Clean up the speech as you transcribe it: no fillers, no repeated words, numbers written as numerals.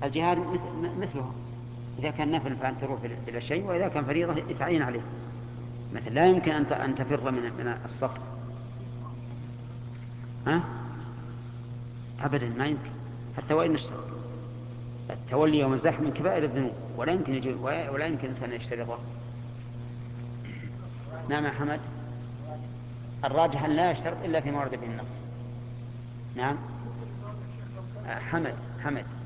الجهاد مثله، إذا كان نفل فأن تروح إلى شيء، وإذا كان فريضة يتعين عليه. مثل لا يمكن أن تفر من الصف. ها؟ أبدا ما يمكن، حتى وإن اشترط. التولي يوم الزحف من كبائر الذنوب، ولا يمكن إنسان يشترطه. نعم يا حمد. الراجح أن لا يشترط إلا فيما ورد به النص. نعم. حمد.